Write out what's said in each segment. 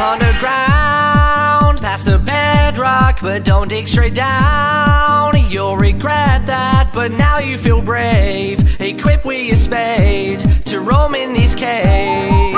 underground, past the bedrock, but don't dig straight down. You'll regret that, but now you feel brave, equipped with your spade to roam in these caves.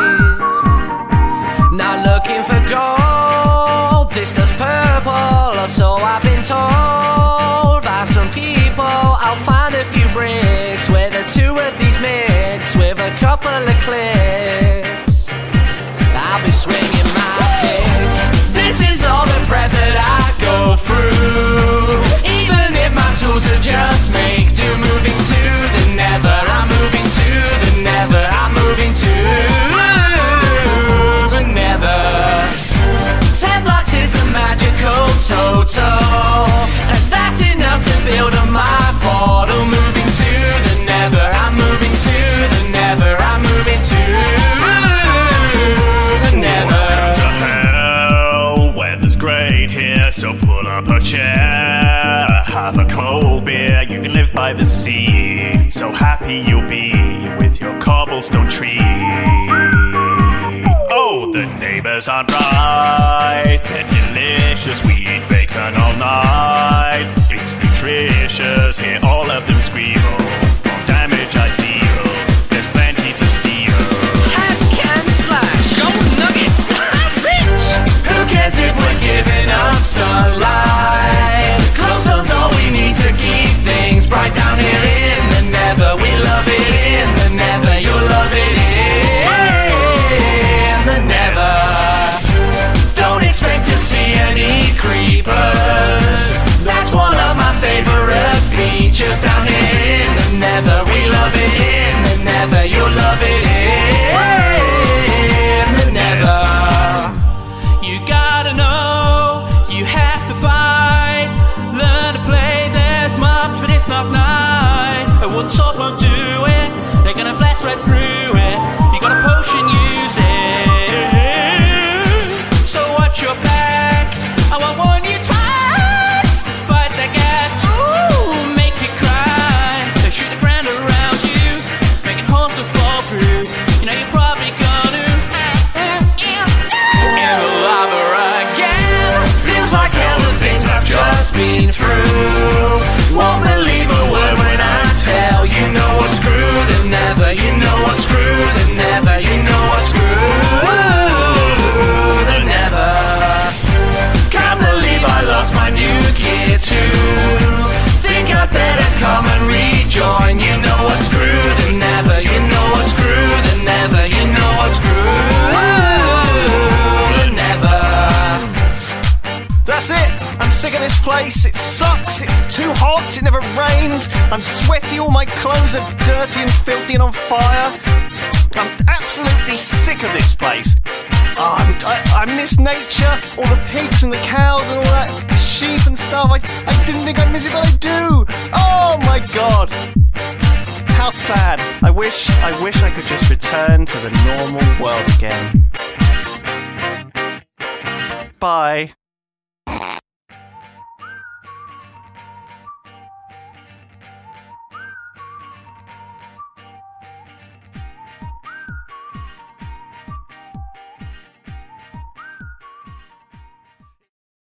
Not looking for gold, this does purple, or so I've been told by some people. I'll find a few bricks where the two of these mix with a couple of clicks. I'll be swinging my pick. This is all the prep that I go through. Even if my tools are just make do. Moving to the never, I'm moving to the never, I'm moving to the never. 10 blocks is the magical total, as that's enough to build on my portal. Moving to the never, I'm moving to the never, I'm moving to the never. Welcome to hell, weather's great here, so pull up a chair, have a cold beer. You can live by the sea, so happy you'll be with your cobblestone tree. Oh, the neighbors aren't right, they're delicious. We eat bacon all night, it's nutritious. Hear all of them squeal, small damage ideal, there's plenty to steal. Hack and slash, gold nuggets, rich. Who cares if we're giving up sunlight? Glowstone's all we need to keep things bright down here in the nether. We love it in the nether, you'll love it in the nether. Don't expect to see any creepers, that's one of my favorite features down here in the nether. We love it in the nether, you'll love it in the nether. You gotta know, you have to fight, learn to play, there's mobs but it's not night. A wood sword won't do it, they're gonna blast right through it. You got a potion, use it. So watch your back, I won't warn you twice. Fight that gas, ooh, make you cry. They shoot the ground around you, making holes to fall through. You know you're probably gonna in the lava again. Feels like hell the things I've just been through. Won't believe a word when I tell you know what's screw the never. You know what's screw the never. You know what's screw the never. Can't believe I lost my new gear too. Think I better come and rejoin. You know what's screw the never. You know what's screw the never. You know what's screw the never. That's it! I'm sick of this place, it sucks, it's too hot, it never rains, I'm sweaty, all my clothes are dirty and filthy and on fire. I'm absolutely sick of this place. I miss nature, all the pigs and the cows and all that sheep and stuff. I didn't think I'd miss it, but I do! Oh my god! How sad. I wish I could just return to the normal world again. Bye.